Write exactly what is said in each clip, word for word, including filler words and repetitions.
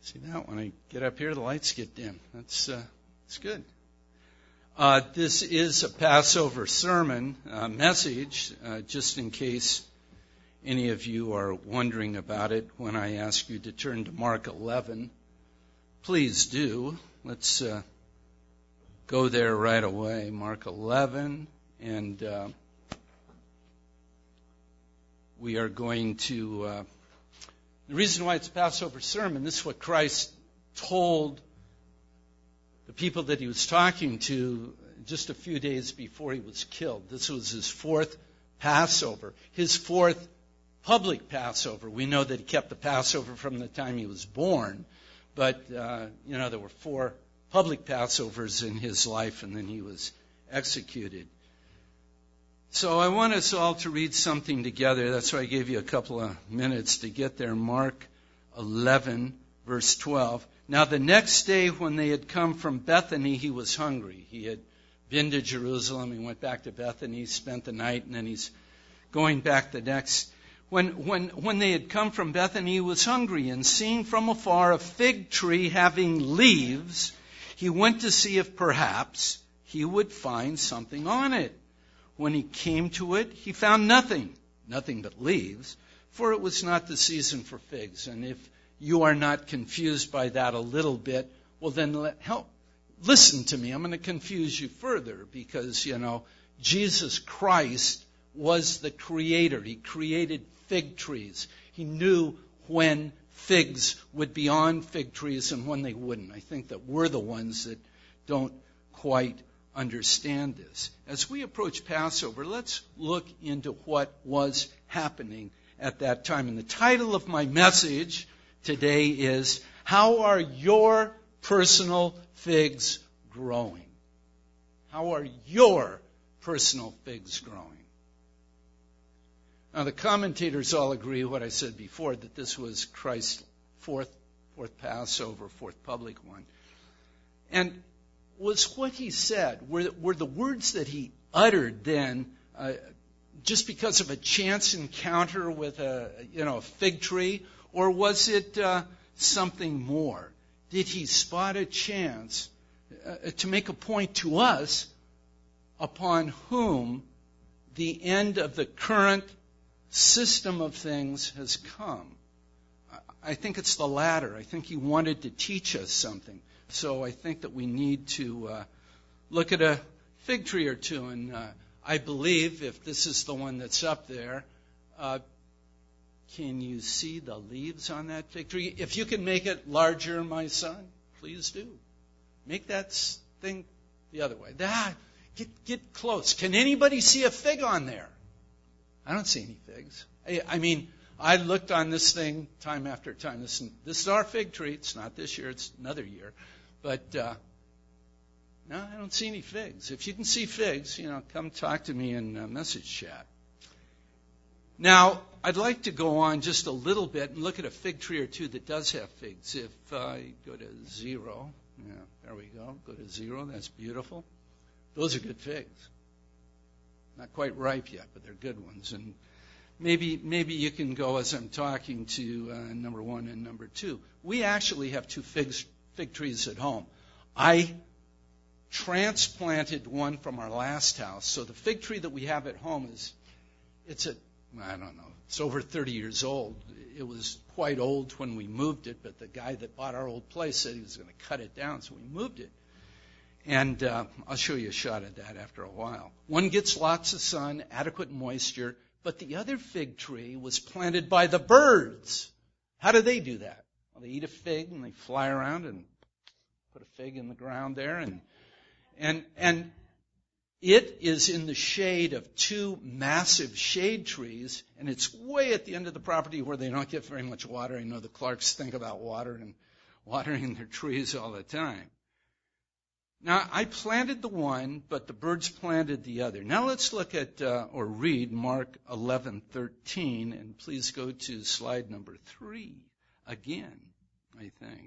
See that? When I get up here, the lights get dim. That's uh, that's good. Uh, this is a Passover sermon uh, message, uh, just in case any of you are wondering about it. When I ask you to turn to Mark eleven, please do. Let's uh, go there right away. Mark eleven, and uh, we are going to... Uh, the reason why it's a Passover sermon, this is what Christ told the people that he was talking to just a few days before he was killed. This was his fourth Passover, his fourth public Passover. We know that he kept the Passover from the time he was born, but, uh, you know, there were four public Passovers in his life, and then he was executed. So I want us all to read something together. That's why I gave you a couple of minutes to get there. Mark eleven, verse twelve. Now the next day when they had come from Bethany, he was hungry. He had been to Jerusalem. He went back to Bethany, spent the night, and then he's going back the next. When, when, when they had come from Bethany, he was hungry, and seeing from afar a fig tree having leaves, he went to see if perhaps he would find something on it. When he came to it, he found nothing, nothing but leaves, for it was not the season for figs. And if you are not confused by that a little bit, well then let, help, listen to me. I'm going to confuse you further because, you know, Jesus Christ was the creator. He created fig trees. He knew when figs would be on fig trees and when they wouldn't. I think that we're the ones that don't quite understand this. As we approach Passover, let's look into what was happening at that time. And the title of my message today is, How Are Your Personal Figs Growing? How are your personal figs growing? Now, the commentators all agree what I said before, that this was Christ's fourth, fourth Passover, fourth public one. And was what he said, were, were the words that he uttered then uh, just because of a chance encounter with a, you know, a fig tree, or was it uh, something more? Did he spot a chance uh, to make a point to us upon whom the end of the current system of things has come? I think it's the latter. I think he wanted to teach us something. So I think that we need to uh, look at a fig tree or two. And uh, I believe, if this is the one that's up there, uh, can you see the leaves on that fig tree? If you can make it larger, my son, please do. Make that thing the other way. Ah, get, get close. Can anybody see a fig on there? I don't see any figs. I, I mean, I looked on this thing time after time. This, this is our fig tree. It's not this year. It's another year. But, uh, no, I don't see any figs. If you can see figs, you know, come talk to me in uh, message chat. Now, I'd like to go on just a little bit and look at a fig tree or two that does have figs. If I go to zero, yeah, there we go. Go to zero. That's beautiful. Those are good figs. Not quite ripe yet, but they're good ones. And maybe maybe you can go as I'm talking to uh, number one and number two. We actually have two figs. fig trees at home. I transplanted one from our last house. So the fig tree that we have at home is, it's a, I don't know, it's over thirty years old. It was quite old when we moved it, but the guy that bought our old place said he was going to cut it down, so we moved it. And uh, I'll show you a shot of that after a while. One gets lots of sun, adequate moisture, but the other fig tree was planted by the birds. How do they do that? Well, they eat a fig and they fly around and put a fig in the ground there, and and and it is in the shade of two massive shade trees, and it's way at the end of the property where they don't get very much water. I know the Clarks think about water and watering their trees all the time. Now, I planted the one, but the birds planted the other. Now let's look at uh, or read Mark eleven thirteen, and please go to slide number three again, I think.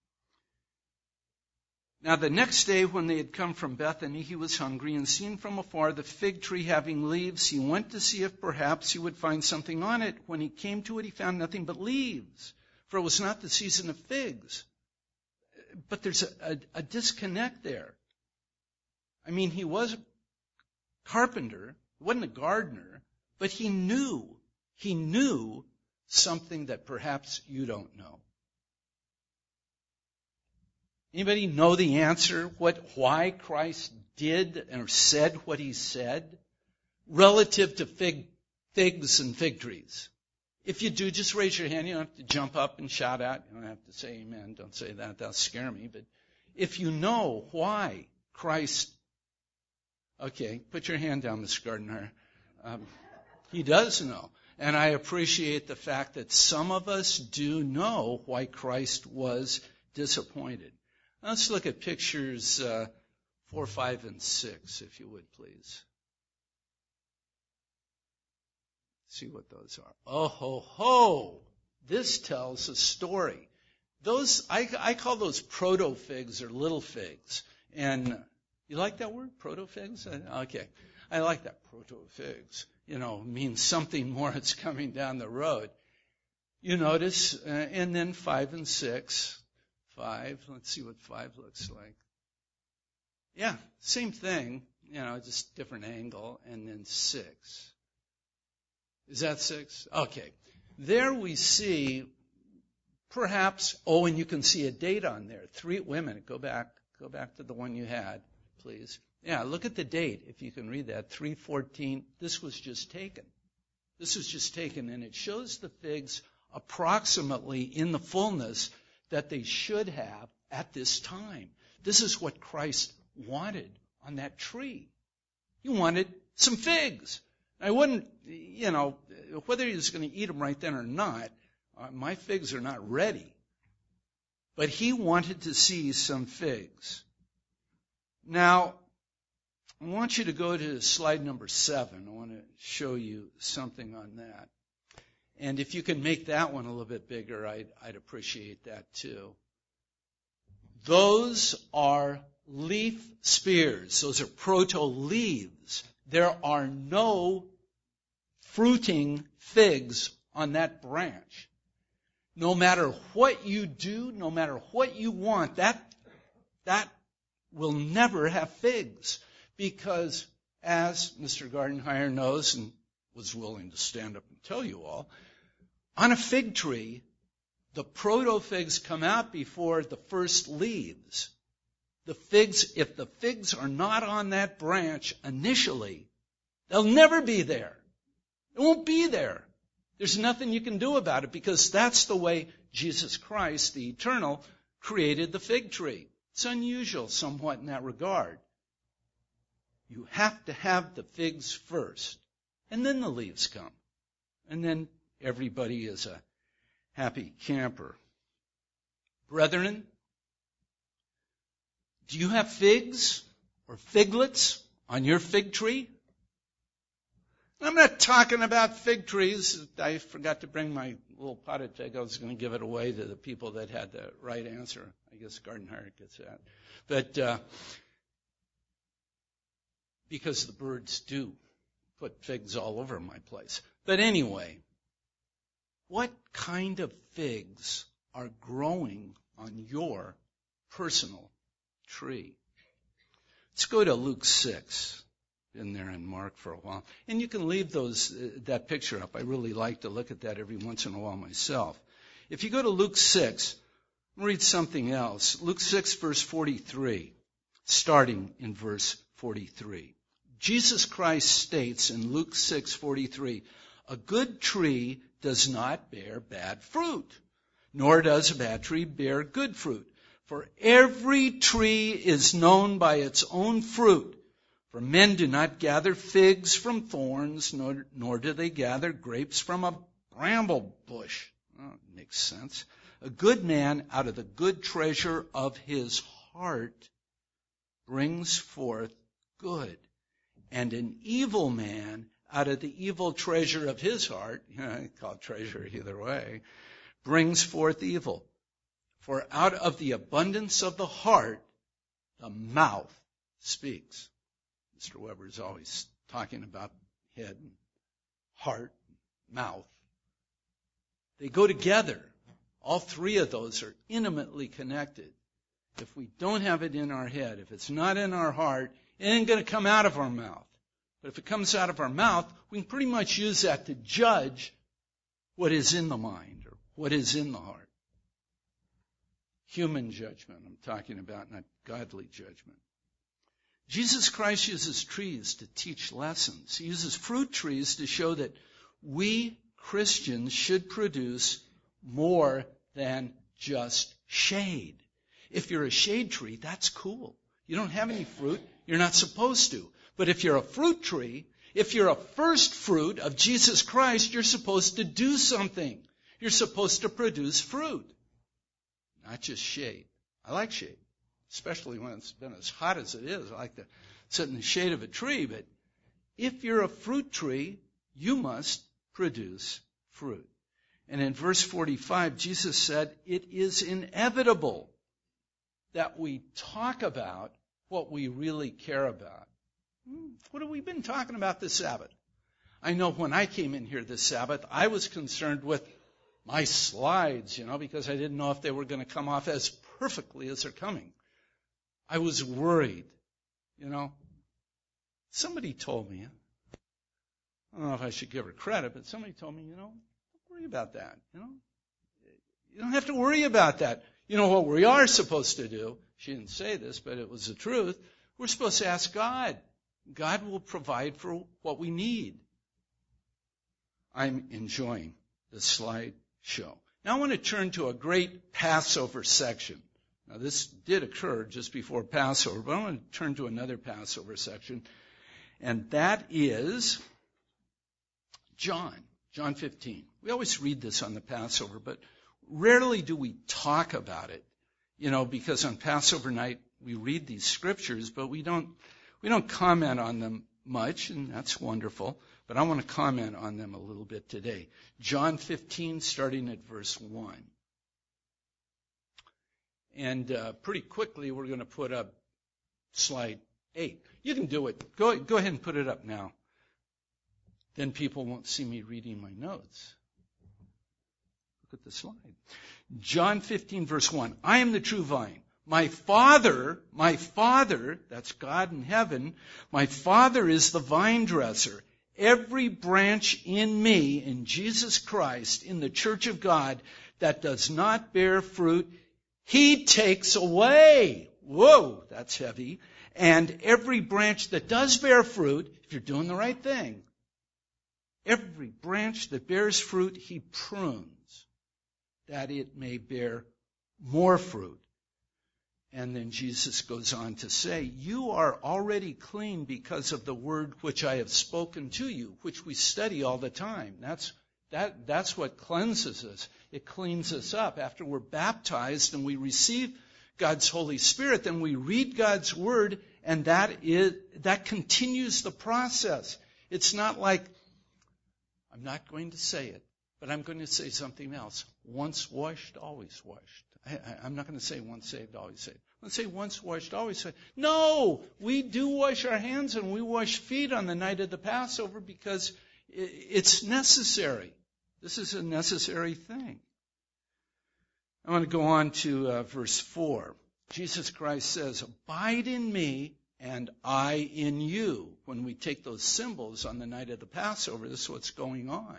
Now the next day when they had come from Bethany, he was hungry, and seeing from afar the fig tree having leaves, he went to see if perhaps he would find something on it. When he came to it, he found nothing but leaves, for it was not the season of figs. But there's a, a, a disconnect there. I mean, he was a carpenter, he wasn't a gardener, but he knew, he knew something that perhaps you don't know. Anybody know the answer? What, why Christ did or said what he said relative to fig, figs and fig trees? If you do, just raise your hand. You don't have to jump up and shout out. You don't have to say amen. Don't say that. That'll scare me. But if you know why Christ, okay, put your hand down, Mister Gardner. Um, he does know. And I appreciate the fact that some of us do know why Christ was disappointed. Let's look at pictures uh, four, five, and six, if you would, please. See what those are. Oh, ho, ho. This tells a story. Those, I, I call those proto-figs or little figs. And you like that word, proto-figs? Okay. I like that, proto-figs. You know, means something more that's coming down the road. You notice, uh, and then five and six. Five, let's see what five looks like. Yeah, same thing, you know, just different angle. And then six. Is that six? Okay. There we see perhaps, oh, and you can see a date on there. Three, wait a minute, go back, go back to the one you had, please. Yeah, look at the date, if you can read that, three fourteen. This was just taken. This was just taken, and it shows the figs approximately in the fullness that they should have at this time. This is what Christ wanted on that tree. He wanted some figs. I wouldn't, you know, whether he was going to eat them right then or not, uh, my figs are not ready. But he wanted to see some figs. Now, I want you to go to slide number seven. I want to show you something on that. And if you can make that one a little bit bigger, I'd, I'd appreciate that too. Those are leaf spears. Those are proto-leaves. There are no fruiting figs on that branch. No matter what you do, no matter what you want, that, that will never have figs. Because as Mister Gardenhire knows and was willing to stand up and tell you all, on a fig tree, the proto-figs come out before the first leaves. The figs, if the figs are not on that branch initially, they'll never be there. It won't be there. There's nothing you can do about it because that's the way Jesus Christ, the eternal, created the fig tree. It's unusual somewhat in that regard. You have to have the figs first, and then the leaves come. And then everybody is a happy camper. Brethren, do you have figs or figlets on your fig tree? I'm not talking about fig trees. I forgot to bring my little potted fig. I was going to give it away to the people that had the right answer. I guess Gardenhire gets that. But uh, because the birds do put figs all over my place. But anyway, what kind of figs are growing on your personal tree? Let's go to Luke six. Been there in Mark for a while. And you can leave those uh, that picture up. I really like to look at that every once in a while myself. If you go to Luke six, read something else. Luke six, verse forty-three, starting in verse forty-three. Jesus Christ states in Luke six forty-three, a good tree does not bear bad fruit, nor does a bad tree bear good fruit. For every tree is known by its own fruit. For men do not gather figs from thorns, nor, nor do they gather grapes from a bramble bush. Oh, makes sense. A good man out of the good treasure of his heart brings forth good. And an evil man out of the evil treasure of his heart, you know, call it treasure either way, brings forth evil. For out of the abundance of the heart, the mouth speaks. Mister Weber is always talking about head, and heart, mouth. They go together. All three of those are intimately connected. If we don't have it in our head, if it's not in our heart, it ain't going to come out of our mouth. But if it comes out of our mouth, we can pretty much use that to judge what is in the mind or what is in the heart. Human judgment I'm talking about, not godly judgment. Jesus Christ uses trees to teach lessons. He uses fruit trees to show that we Christians should produce more than just shade. If you're a shade tree, that's cool. You don't have any fruit, you're not supposed to. But if you're a fruit tree, if you're a first fruit of Jesus Christ, you're supposed to do something. You're supposed to produce fruit, not just shade. I like shade, especially when it's been as hot as it is. I like to sit in the shade of a tree. But if you're a fruit tree, you must produce fruit. And in verse forty-five, Jesus said, it is inevitable that we talk about what we really care about. What have we been talking about this Sabbath? I know when I came in here this Sabbath, I was concerned with my slides, you know, because I didn't know if they were going to come off as perfectly as they're coming. I was worried, you know. Somebody told me, I don't know if I should give her credit, but somebody told me, you know, don't worry about that, you know. You don't have to worry about that. You know what we are supposed to do? She didn't say this, but it was the truth. We're supposed to ask God. God will provide for what we need. I'm enjoying the slide show. Now I want to turn to a great Passover section. Now this did occur just before Passover, but I want to turn to another Passover section, and that is John, John fifteen. We always read this on the Passover, but rarely do we talk about it, you know, because on Passover night we read these scriptures, but we don't we don't comment on them much, and that's wonderful. But I want to comment on them a little bit today. John fifteen, starting at verse one. And uh, pretty quickly we're going to put up slide eight. You can do it. Go, go ahead and put it up now. Then people won't see me reading my notes. Look at the slide. John fifteen, verse one. I am the true vine. My Father, my Father, that's God in heaven, my Father is the vine dresser. Every branch in me, in Jesus Christ, in the church of God, that does not bear fruit, He takes away. Whoa, that's heavy. And every branch that does bear fruit, if you're doing the right thing, every branch that bears fruit, He prunes, that it may bear more fruit. And then Jesus goes on to say, you are already clean because of the word which I have spoken to you, which we study all the time. That's, that, that's what cleanses us. It cleans us up. After we're baptized and we receive God's Holy Spirit, then we read God's word, and that is, that continues the process. It's not like, I'm not going to say it, but I'm going to say something else. Once washed, always washed. I, I, I'm not going to say once saved, always saved. Let's say once washed, always saved. No, we do wash our hands and we wash feet on the night of the Passover because it's necessary. This is a necessary thing. I want to go on to uh, verse four. Jesus Christ says, abide in me and I in you. When we take those symbols on the night of the Passover, this is what's going on.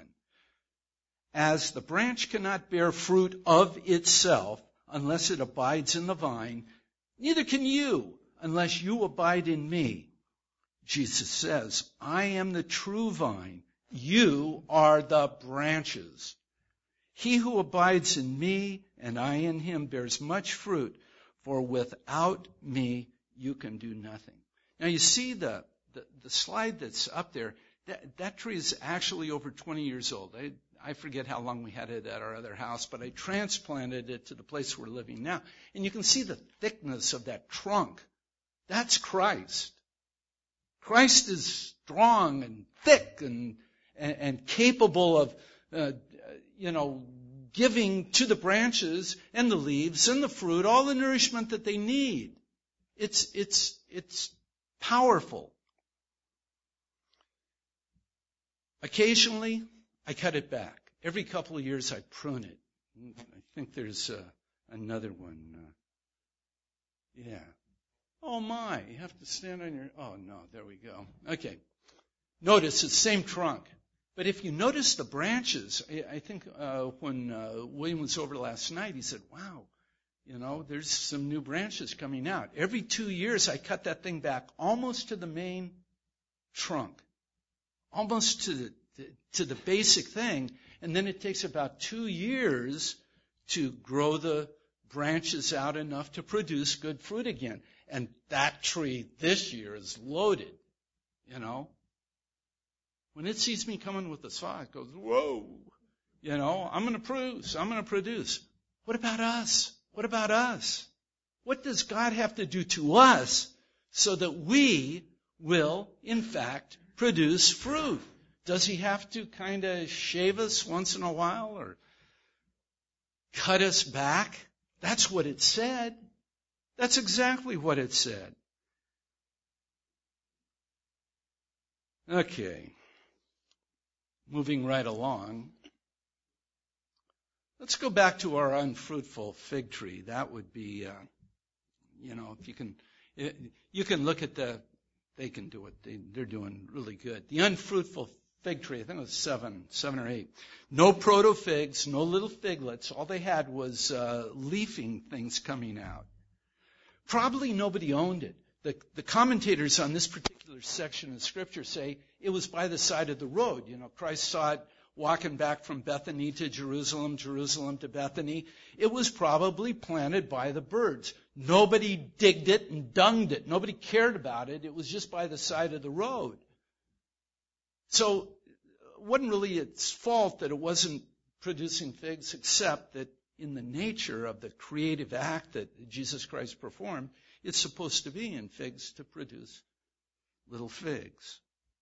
As the branch cannot bear fruit of itself unless it abides in the vine, neither can you unless you abide in me. Jesus says, I am the true vine. You are the branches. He who abides in me and I in him bears much fruit, for without me you can do nothing. Now you see the, the, the slide that's up there. That, that tree is actually over twenty years old. I, I forget how long we had it at our other house, but I transplanted it to the place we're living now. And you can see the thickness of that trunk. That's Christ. Christ is strong and thick and and, and capable of, uh, you know, giving to the branches and the leaves and the fruit all the nourishment that they need. It's it's it's powerful. Occasionally, I cut it back. Every couple of years, I prune it. I think there's uh, another one. Uh, yeah. Oh, my. You have to stand on your... Oh, no. There we go. Okay. Notice it's the same trunk. But if you notice the branches, I, I think uh, when uh, William was over last night, he said, wow, you know, there's some new branches coming out. Every two years, I cut that thing back almost to the main trunk, almost to the, to the basic thing. And then it takes about two years to grow the branches out enough to produce good fruit again. And that tree this year is loaded, you know. When it sees me coming with a saw, it goes, whoa, you know, I'm going to produce, I'm going to produce. What about us? What about us? What does God have to do to us so that we will, in fact, produce fruit? Does he have to kind of shave us once in a while or cut us back? That's what it said. That's exactly what it said. Okay. Moving right along. Let's go back to our unfruitful fig tree. That would be, uh, you know, if you can, you can look at the, they can do it. They, they're doing really good. The unfruitful fig tree, I think it was seven, seven or eight. No proto-figs, no little figlets. All they had was uh, leafing things coming out. Probably nobody owned it. The, the commentators on this particular section of Scripture say it was by the side of the road. You know, Christ saw it walking back from Bethany to Jerusalem, Jerusalem to Bethany. It was probably planted by the birds. Nobody digged it and dunged it. Nobody cared about it. It was just by the side of the road. So it wasn't really its fault that it wasn't producing figs, except that in the nature of the creative act that Jesus Christ performed, it's supposed to be in figs to produce little figs.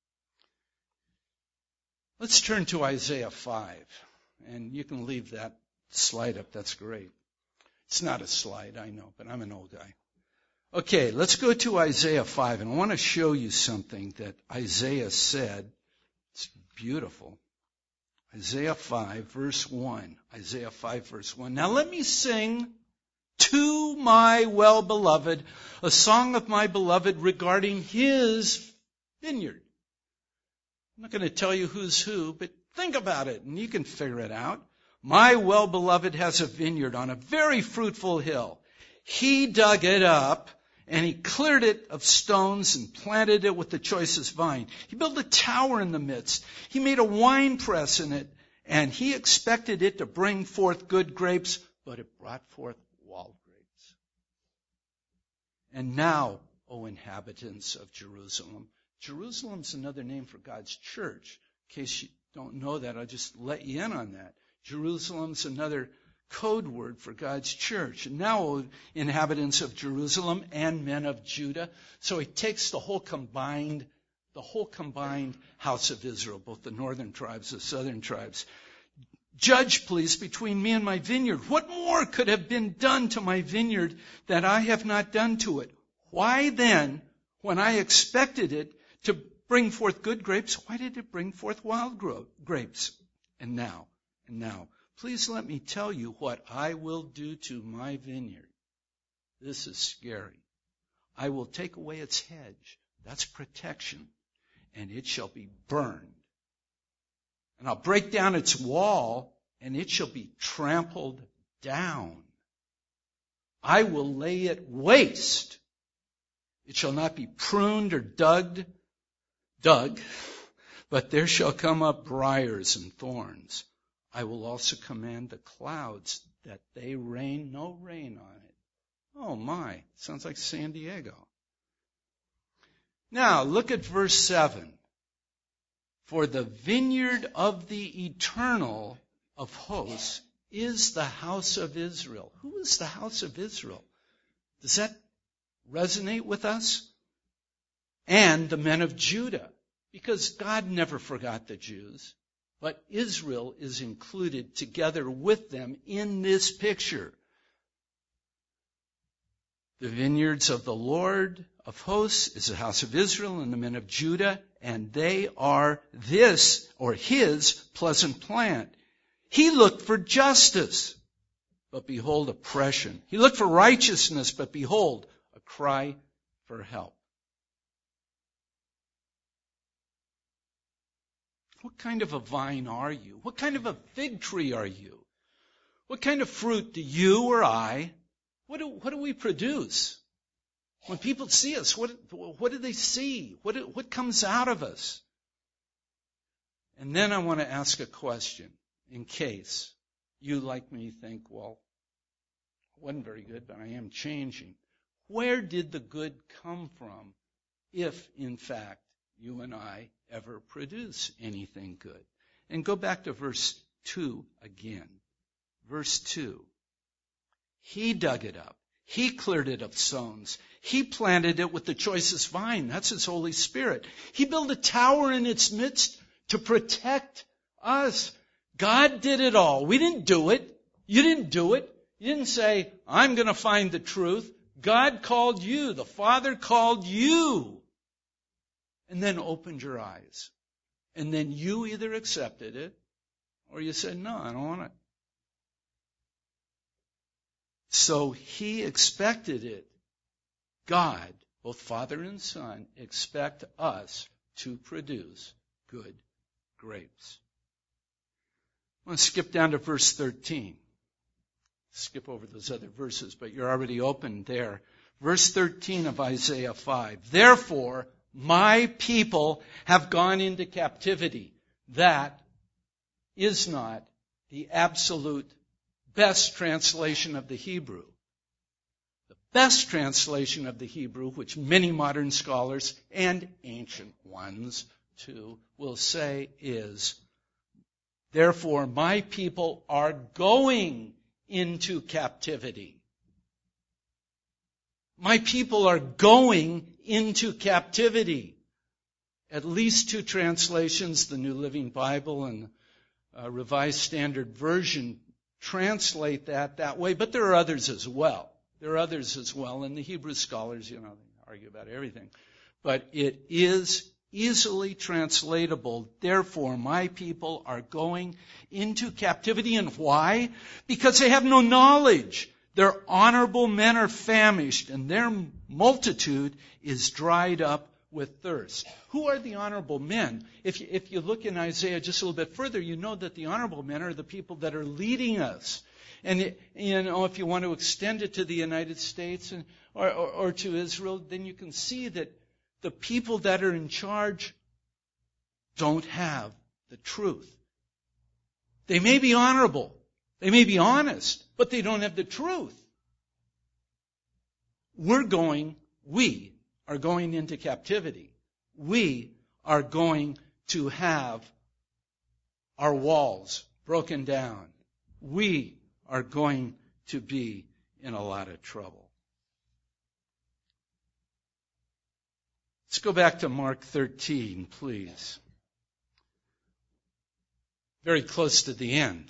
Let's turn to Isaiah five. And you can leave that slide up. That's great. It's not a slide, I know, but I'm an old guy. Okay, let's go to Isaiah five. And I want to show you something that Isaiah said. It's beautiful. Isaiah five, verse one. Isaiah five, verse one. Now let me sing to my well-beloved a song of my beloved regarding his vineyard. I'm not going to tell you who's who, but think about it, and you can figure it out. My well-beloved has a vineyard on a very fruitful hill. He dug it up, and he cleared it of stones and planted it with the choicest vine. He built a tower in the midst. He made a wine press in it, and he expected it to bring forth good grapes, but it brought forth wild grapes. And now, O inhabitants of Jerusalem, Jerusalem's another name for God's church. In case you don't know that, I'll just let you in on that. Jerusalem's another code word for God's church. And now, O inhabitants of Jerusalem and men of Judah. So he takes the whole combined, the whole combined house of Israel, both the northern tribes, the southern tribes. Judge, please, between me and my vineyard. What more could have been done to my vineyard that I have not done to it? Why then, when I expected it to bring forth good grapes, why did it bring forth wild grapes? And now, and now, please let me tell you what I will do to my vineyard. This is scary. I will take away its hedge. That's protection. And it shall be burned. And I'll break down its wall, and it shall be trampled down. I will lay it waste. It shall not be pruned or dug, dug, but there shall come up briars and thorns. I will also command the clouds that they rain no rain on it. Oh my, sounds like San Diego. Now, look at verse seven. For the vineyard of the eternal of hosts is the house of Israel. Who is the house of Israel? Does that resonate with us? And the men of Judah. Because God never forgot the Jews. But Israel is included together with them in this picture. The vineyards of the Lord of hosts is the house of Israel and the men of Judah, and they are this, or his, pleasant plant. He looked for justice. but behold, oppression. He looked for righteousness, but behold, a cry for help. What kind of a vine are you? What kind of a fig tree are you? What kind of fruit do you or I, what do, what do we produce? When people see us, what, what do they see? What, what comes out of us? And then I want to ask a question in case you, like me, think, well, it wasn't very good, but I am changing. Where did the good come from if, in fact, you and I ever produce anything good? And go back to verse two again. Verse two. He dug it up. He cleared it of stones. He planted it with the choicest vine. That's His Holy Spirit. He built a tower in its midst to protect us. God did it all. We didn't do it. You didn't do it. You didn't say, I'm going to find the truth. God called you. The Father called you. And then opened your eyes. And then you either accepted it or you said, no, I don't want it. So He expected it. God, both Father and Son, expect us to produce good grapes. I'm going to skip down to verse thirteen. Skip over those other verses, but you're already open there. Verse thirteen of Isaiah five. Therefore, my people have gone into captivity. That is not the absolute best translation of the Hebrew. The best translation of the Hebrew, which many modern scholars and ancient ones too will say, is, therefore my people are going into captivity. My people are going into captivity. At least two translations, the New Living Bible and uh, Revised Standard Version, translate that that way, but there are others as well. There are others as well, and the Hebrew scholars, you know, they argue about everything. But it is easily translatable. Therefore, my people are going into captivity. And why? Because they have no knowledge. Their honorable men are famished, and their multitude is dried up with thirst. Who are the honorable men? If you, if you look in Isaiah just a little bit further, you know that the honorable men are the people that are leading us. And it, you know, if you want to extend it to the United States and, or, or, or to Israel, then you can see that the people that are in charge don't have the truth. They may be honorable. They may be honest, but they don't have the truth. We're going, we are going into captivity. We are going to have our walls broken down. We are going to be in a lot of trouble. Let's go back to Mark thirteen, please. Very close to the end.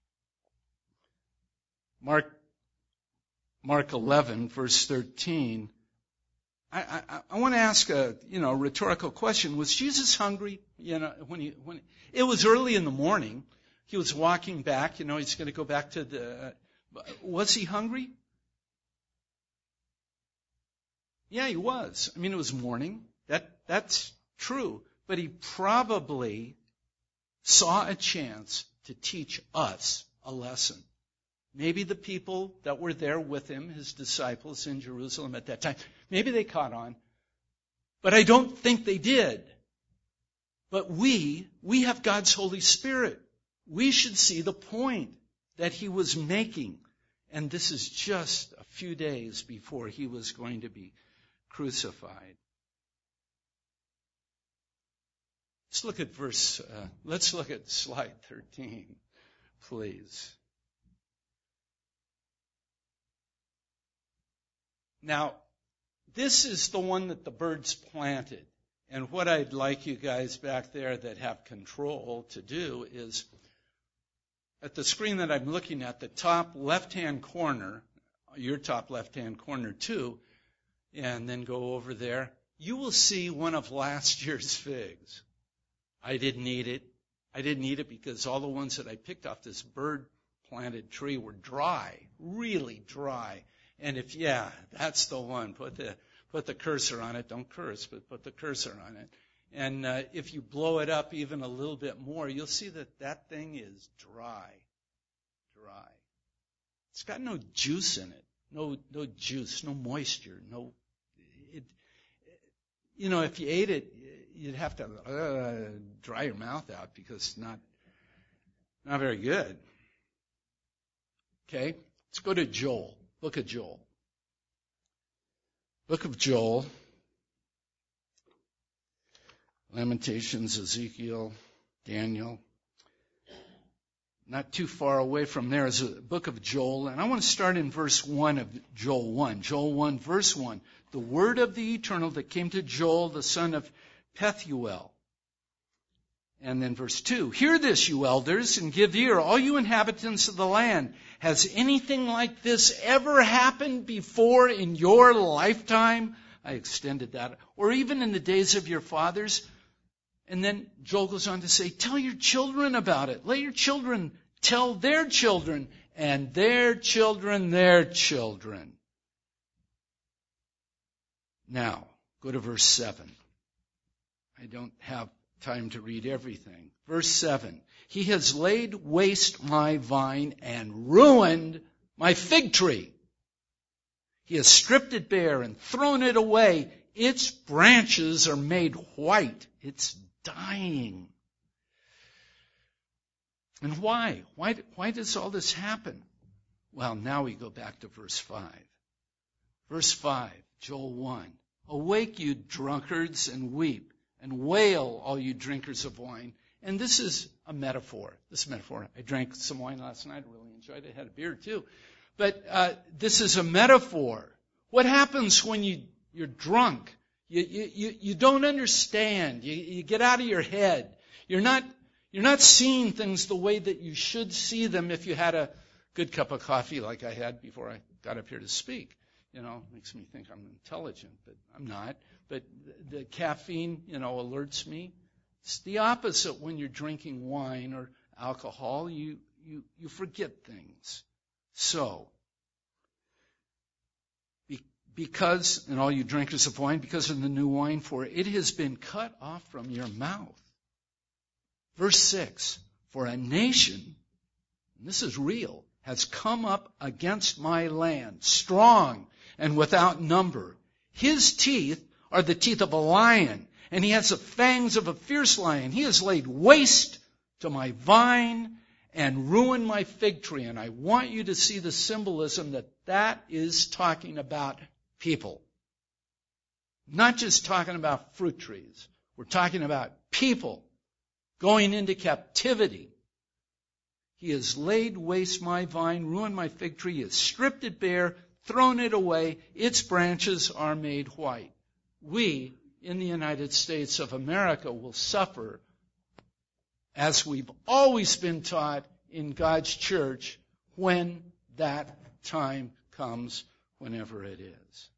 Mark, Mark eleven, verse thirteen. I, I, I want to ask a you know rhetorical question. Was Jesus hungry? You know, when he when it was early in the morning, he was walking back. You know, he's going to go back to the. Was he hungry? Yeah, he was. I mean, it was morning. That that's true. But he probably saw a chance to teach us a lesson. Maybe the people that were there with him, his disciples in Jerusalem at that time, maybe they caught on. But I don't think they did. But we, we have God's Holy Spirit. We should see the point that he was making. And this is just a few days before he was going to be crucified. Let's look at verse, uh, let's look at slide thirteen, please. Now, this is the one that the birds planted. And what I'd like you guys back there that have control to do is, at the screen that I'm looking at, the top left-hand corner, your top left-hand corner too, and then go over there, you will see one of last year's figs. I didn't eat it. I didn't eat it because all the ones that I picked off this bird planted tree were dry, really dry. And if, yeah, that's the one, put the put the cursor on it. Don't curse, but put the cursor on it. And uh, if you blow it up even a little bit more, you'll see that that thing is dry, dry. It's got no juice in it, no no juice, no moisture, no. It, you know, if you ate it, you'd have to uh, dry your mouth out because it's not not very good. Okay, let's go to Joel. Book of Joel. Book of Joel. Lamentations, Ezekiel, Daniel. Not too far away from there is the book of Joel. And I want to start in verse one of Joel one. Joel one, verse one. The word of the Eternal that came to Joel, the son of Pethuel. And then verse two. Hear this, you elders, and give ear, all you inhabitants of the land. Has anything like this ever happened before in your lifetime? I extended that. Or even in the days of your fathers? And then Joel goes on to say, tell your children about it. Let your children tell their children, and their children their children. Now, go to verse seven. I don't have time to read everything. Verse seven. He has laid waste my vine and ruined my fig tree. He has stripped it bare and thrown it away. Its branches are made white. It's dying. And why? Why, why does all this happen? Well, now we go back to verse five. Verse five, Joel one. Awake, you drunkards, and weep, and wail, all you drinkers of wine. And this is a metaphor. This is a metaphor. I drank some wine last night. I really enjoyed it. I had a beer too. But uh, this is a metaphor. What happens when you, you're drunk? You, you, you don't understand. You, you get out of your head. You're not, you're not seeing things the way that you should see them if you had a good cup of coffee like I had before I got up here to speak. You know, makes me think I'm intelligent, but I'm not. But the, the caffeine, you know, alerts me. It's the opposite when you're drinking wine or alcohol. You, you, you forget things. So, because, and all you drinkers of wine, because of the new wine, for it has been cut off from your mouth. Verse six, for a nation, and this is real, has come up against my land, strong and without number. His teeth are the teeth of a lion, and he has the fangs of a fierce lion. He has laid waste to my vine and ruined my fig tree. And I want you to see the symbolism that that is talking about people. Not just talking about fruit trees. We're talking about people going into captivity. He has laid waste my vine, ruined my fig tree. He has stripped it bare, thrown it away. Its branches are made white. We, in the United States of America, will suffer, as we've always been taught in God's church, when that time comes, whenever it is.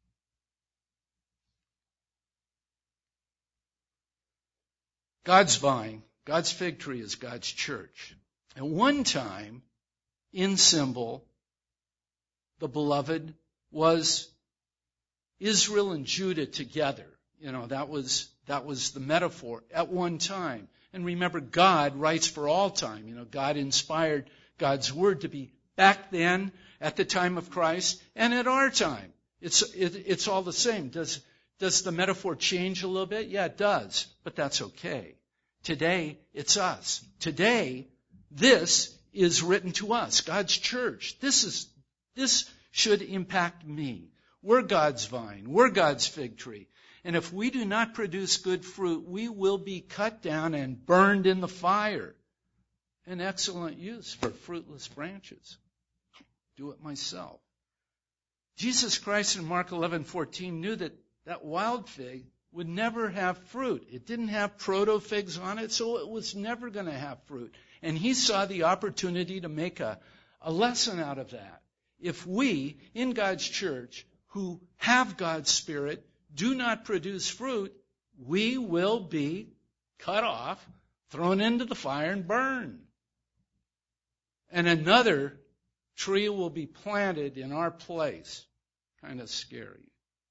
God's vine, God's fig tree is God's church. At one time, in symbol, the beloved was Israel and Judah together. You know, that was that was the metaphor at one time. And remember, God writes for all time. You know, God inspired God's word to be back then, at the time of Christ, and at our time. It's it, it's all the same. Does does the metaphor change a little bit? Yeah, it does. But that's okay. Today, it's us. Today, this is written to us, God's church. This is this should impact me. We're God's vine. We're God's fig tree. And if we do not produce good fruit, we will be cut down and burned in the fire. An excellent use for fruitless branches. Do it myself. Jesus Christ in Mark eleven fourteen knew that that wild fig would never have fruit. It didn't have proto-figs on it, so it was never going to have fruit. And he saw the opportunity to make a, a lesson out of that. If we, in God's church, who have God's Spirit, do not produce fruit, we will be cut off, thrown into the fire, and burned. and another tree will be planted in our place. Kind of scary.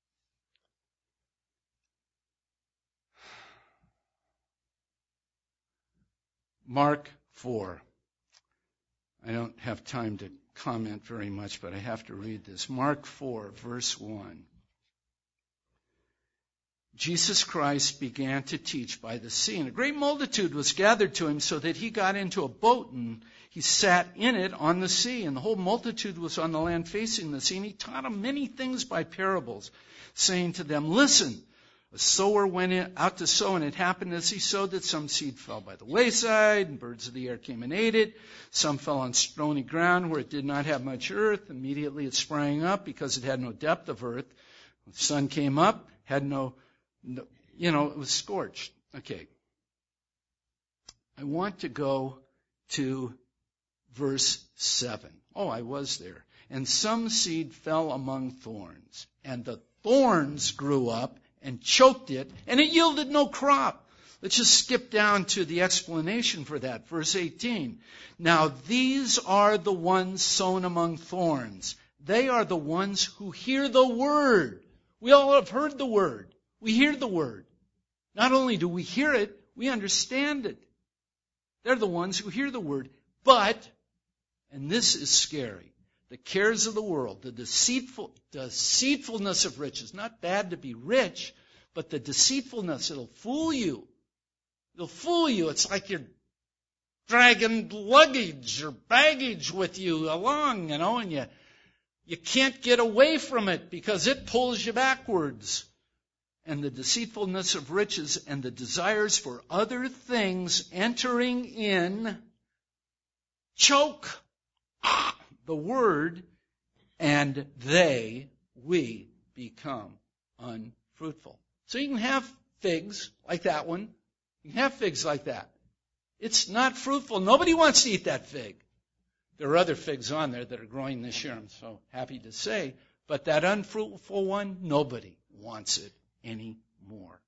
Mark four. I don't have time to comment very much, but I have to read this. Mark four, verse one. Jesus Christ began to teach by the sea, and a great multitude was gathered to him, so that he got into a boat, and he sat in it on the sea, and the whole multitude was on the land facing the sea, and he taught them many things by parables, saying to them, listen, a sower went in, out to sow, and it happened as he sowed that some seed fell by the wayside, and birds of the air came and ate it. Some fell on stony ground where it did not have much earth. Immediately it sprang up because it had no depth of earth. When the sun came up, had no, no you know, it was scorched. Okay. I want to go to verse seven. Oh, I was there. And some seed fell among thorns, and the thorns grew up and choked it, and it yielded no crop. Let's just skip down to the explanation for that. Verse eighteen. Now these are the ones sown among thorns. They are the ones who hear the word. We all have heard the word. We hear the word. Not only do we hear it, we understand it. They're the ones who hear the word. But, and this is scary, the cares of the world, the deceitful, deceitfulness of riches. Not bad to be rich, but the deceitfulness, it'll fool you. It'll fool you. It's like you're dragging luggage or baggage with you along, you know, and you, you can't get away from it because it pulls you backwards. And the deceitfulness of riches and the desires for other things entering in choke the word, and they, we, become unfruitful. So you can have figs like that one. You can have figs like that. It's not fruitful. Nobody wants to eat that fig. There are other figs on there that are growing this year, I'm so happy to say. But that unfruitful one, nobody wants it anymore.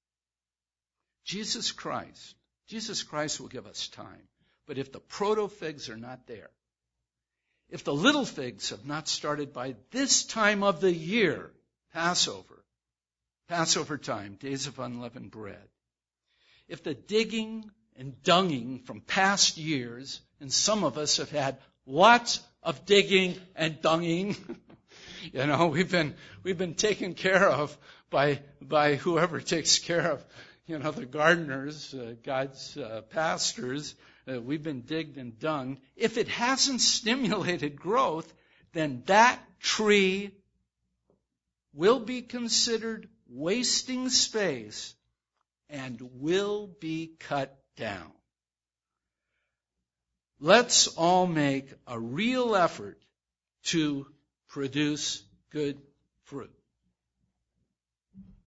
Jesus Christ, Jesus Christ will give us time. But if the proto-figs are not there, if the little figs have not started by this time of the year, Passover, Passover time, days of unleavened bread, if the digging and dunging from past years, and some of us have had lots of digging and dunging, you know, we've been we've been taken care of by by whoever takes care of, you know, the gardeners, uh, God's uh, pastors. Uh, we've been digged and dunged. If it hasn't stimulated growth, then that tree will be considered wasting space and will be cut down. Let's all make a real effort to produce good fruit.